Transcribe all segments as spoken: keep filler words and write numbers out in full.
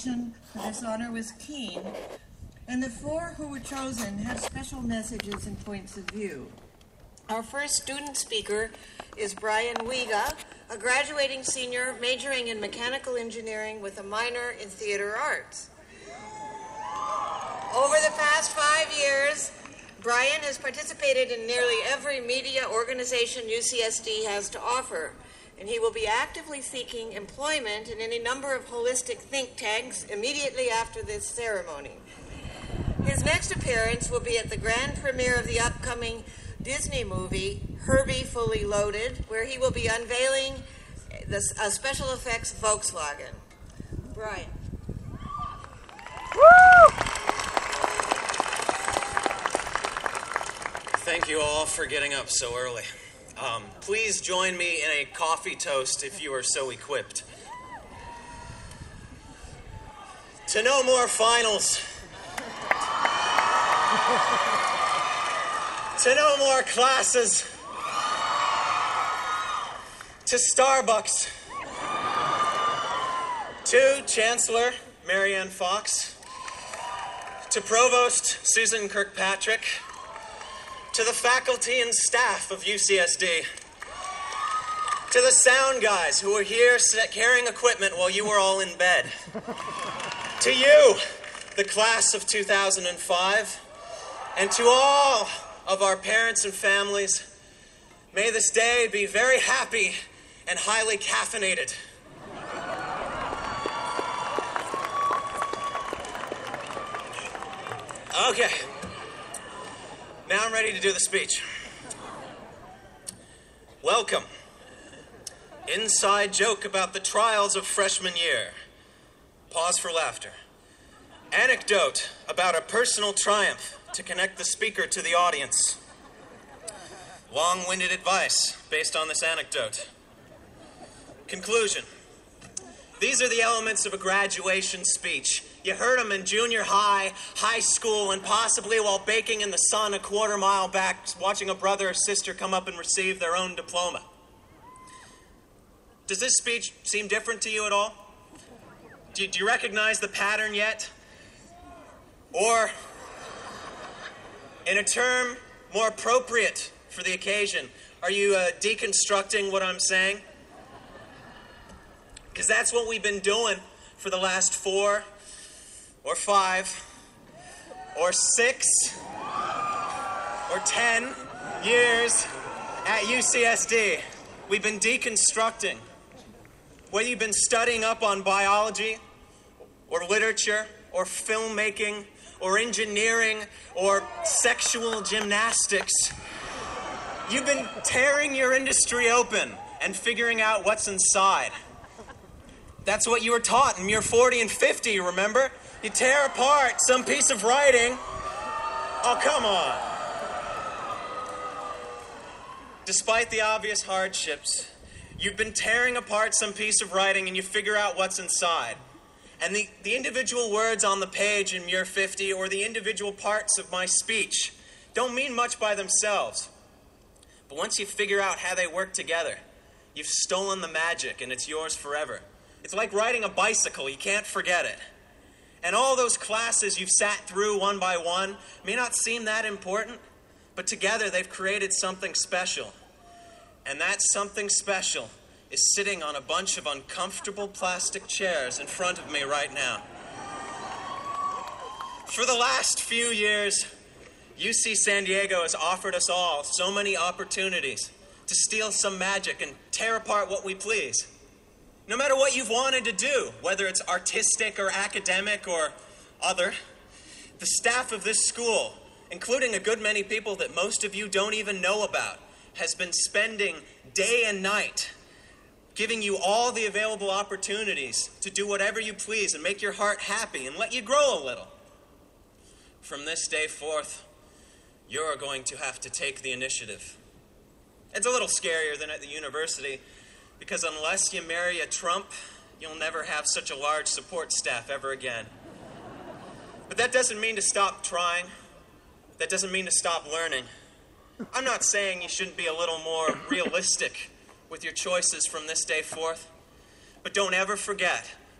for this honor was keen, and the four who were chosen have special messages and points of view. Our first student speaker is Brian Wiega, a graduating senior majoring in mechanical engineering with a minor in theater arts. Over the past five years, Brian has participated in nearly every media organization U C S D has to offer, and he will be actively seeking employment in any number of holistic think tanks immediately after this ceremony. His next appearance will be at the grand premiere of the upcoming Disney movie, Herbie Fully Loaded, where he will be unveiling the, a special effects Volkswagen. Brian. Woo! Thank you all for getting up so early. Um, please join me in a coffee toast if you are so equipped. To no more finals. To no more classes. To Starbucks. To Chancellor Marianne Fox. To Provost Susan Kirkpatrick. To the faculty and staff of U C S D. To the sound guys who were here carrying equipment while you were all in bed. To you, the class of two thousand five. And to all of our parents and families, may this day be very happy and highly caffeinated. Okay. Now I'm ready to do the speech. Welcome. Inside joke about the trials of freshman year. Pause for laughter. Anecdote about a personal triumph to connect the speaker to the audience. Long-winded advice based on this anecdote. Conclusion. These are the elements of a graduation speech. You heard them in junior high, high school, and possibly while baking in the sun a quarter mile back, watching a brother or sister come up and receive their own diploma. Does this speech seem different to you at all? Do you, do you recognize the pattern yet? Or, in a term more appropriate for the occasion, are you uh, deconstructing what I'm saying? Because that's what we've been doing for the last four or five or six or ten years at U C S D. We've been deconstructing. Whether you've been studying up on biology or literature or filmmaking or engineering or sexual gymnastics, you've been tearing your industry open and figuring out what's inside. That's what you were taught in year forty and fifty, remember? You tear apart some piece of writing. Oh, come on. Despite the obvious hardships, you've been tearing apart some piece of writing and you figure out what's inside. And the, the individual words on the page in year fifty or the individual parts of my speech don't mean much by themselves. But once you figure out how they work together, you've stolen the magic and it's yours forever. It's like riding a bicycle. You can't forget it. And all those classes you've sat through one by one may not seem that important, but together they've created something special. And that something special is sitting on a bunch of uncomfortable plastic chairs in front of me right now. For the last few years, U C San Diego has offered us all so many opportunities to steal some magic and tear apart what we please. No matter what you've wanted to do, whether it's artistic or academic or other, the staff of this school, including a good many people that most of you don't even know about, has been spending day and night giving you all the available opportunities to do whatever you please and make your heart happy and let you grow a little. From this day forth, you're going to have to take the initiative. It's a little scarier than at the university, because unless you marry a Trump, you'll never have such a large support staff ever again. But that doesn't mean to stop trying. That doesn't mean to stop learning. I'm not saying you shouldn't be a little more realistic with your choices from this day forth. But don't ever forget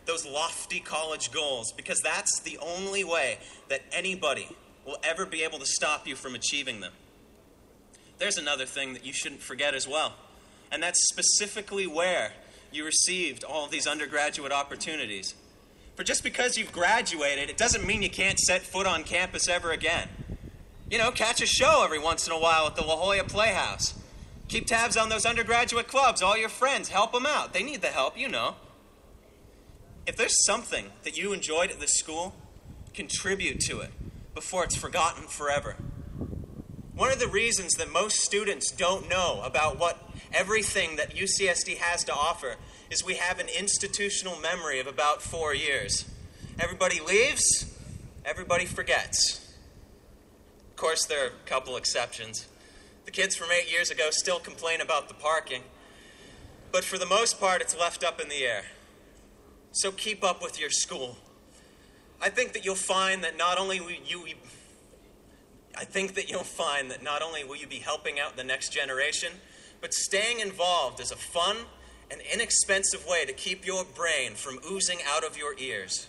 those lofty college goals, because that's the only way that anybody will ever be able to stop you from achieving them. There's another thing that you shouldn't forget as well, and that's specifically where you received all of these undergraduate opportunities. For just because you've graduated, it doesn't mean you can't set foot on campus ever again. You know, catch a show every once in a while at the La Jolla Playhouse. Keep tabs on those undergraduate clubs, all your friends, help them out. They need the help, you know. If there's something that you enjoyed at this school, contribute to it before it's forgotten forever. One of the reasons that most students don't know about what everything that U C S D has to offer is we have an institutional memory of about four years. Everybody leaves, everybody forgets. Of course, there are a couple exceptions. The kids from eight years ago still complain about the parking, but for the most part, it's left up in the air. So keep up with your school. I think that you'll find that not only will you, I think that you'll find that not only will you be helping out the next generation, but staying involved is a fun and inexpensive way to keep your brain from oozing out of your ears.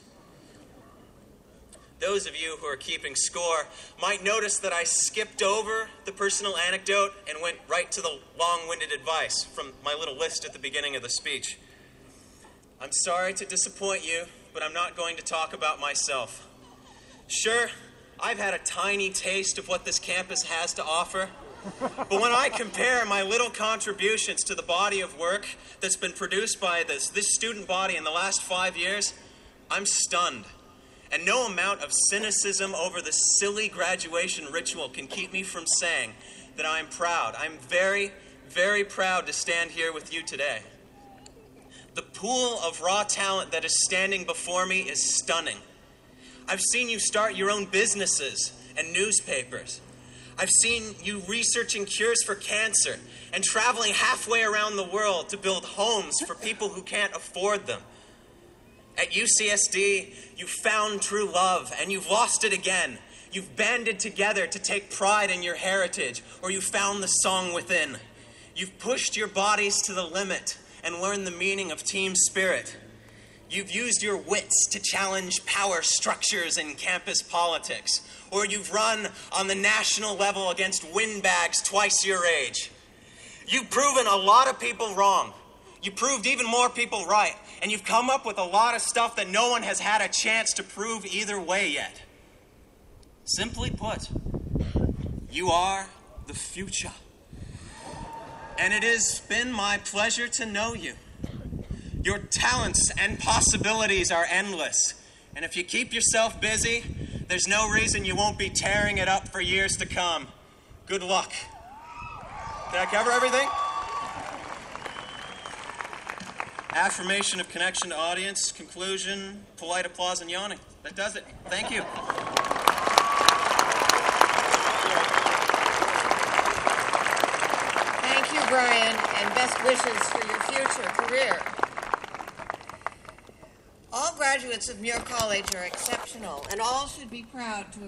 Those of you who are keeping score might notice that I skipped over the personal anecdote and went right to the long-winded advice from my little list at the beginning of the speech. I'm sorry to disappoint you, but I'm not going to talk about myself. Sure, I've had a tiny taste of what this campus has to offer, but when I compare my little contributions to the body of work that's been produced by this, this student body in the last five years, I'm stunned. And no amount of cynicism over the silly graduation ritual can keep me from saying that I'm proud. I'm very, very proud to stand here with you today. The pool of raw talent that is standing before me is stunning. I've seen you start your own businesses and newspapers. I've seen you researching cures for cancer and traveling halfway around the world to build homes for people who can't afford them. At U C S D, you found true love, and you've lost it again. You've banded together to take pride in your heritage, or you found the song within. You've pushed your bodies to the limit and learned the meaning of team spirit. You've used your wits to challenge power structures in campus politics, or you've run on the national level against windbags twice your age. You've proven a lot of people wrong. You proved even more people right, and you've come up with a lot of stuff that no one has had a chance to prove either way yet. Simply put, you are the future. And it has been my pleasure to know you. Your talents and possibilities are endless, and if you keep yourself busy, there's no reason you won't be tearing it up for years to come. Good luck. Did I cover everything? Affirmation of connection to audience, conclusion, polite applause, and yawning. That does it. Thank you. Thank you, Brian, and best wishes for your future career. All graduates of Muir College are exceptional, and all should be proud to